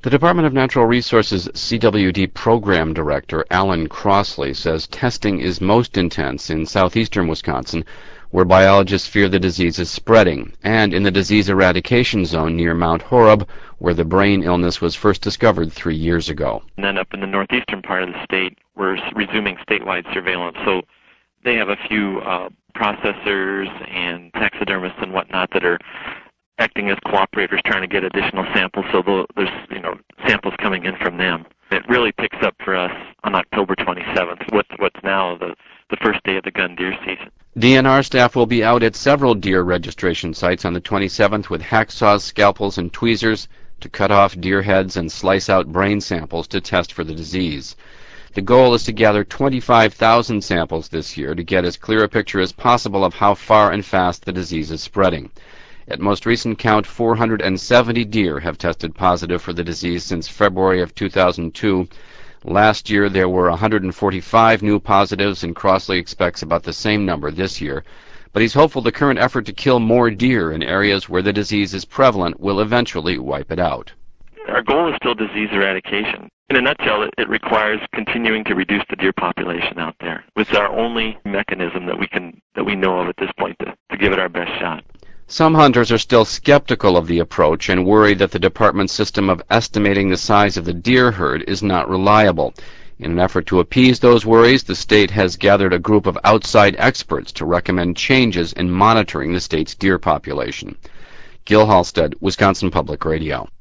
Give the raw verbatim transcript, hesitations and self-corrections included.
The Department of Natural Resources C W D Program Director Alan Crossley says testing is most intense in southeastern Wisconsin, where biologists fear the disease is spreading, and in the disease eradication zone near Mount Horeb, where the brain illness was first discovered three years ago. And then up in the northeastern part of the state, we're resuming statewide surveillance. So they have a few uh, processors and taxidermists and whatnot that are acting as cooperators, trying to get additional samples. So there's you know samples coming in from them. It really picks up for us on October twenty-seventh, what's what's now the the first day of the gun deer season. D N R staff will be out at several deer registration sites on the twenty-seventh with hacksaws, scalpels, and tweezers to cut off deer heads and slice out brain samples to test for the disease. The goal is to gather twenty-five thousand samples this year to get as clear a picture as possible of how far and fast the disease is spreading. At most recent count, four hundred seventy deer have tested positive for the disease since February of two thousand two. Last year there were one hundred forty-five new positives, and Crossley expects about the same number this year. But he's hopeful the current effort to kill more deer in areas where the disease is prevalent will eventually wipe it out. Our goal is still disease eradication. In a nutshell, it, it requires continuing to reduce the deer population out there. It's our only mechanism that we can that we know of at this point to, to give it our best shot. Some hunters are still skeptical of the approach and worry that the department's system of estimating the size of the deer herd is not reliable. In an effort to appease those worries, the state has gathered a group of outside experts to recommend changes in monitoring the state's deer population. Gil Halstead, Wisconsin Public Radio.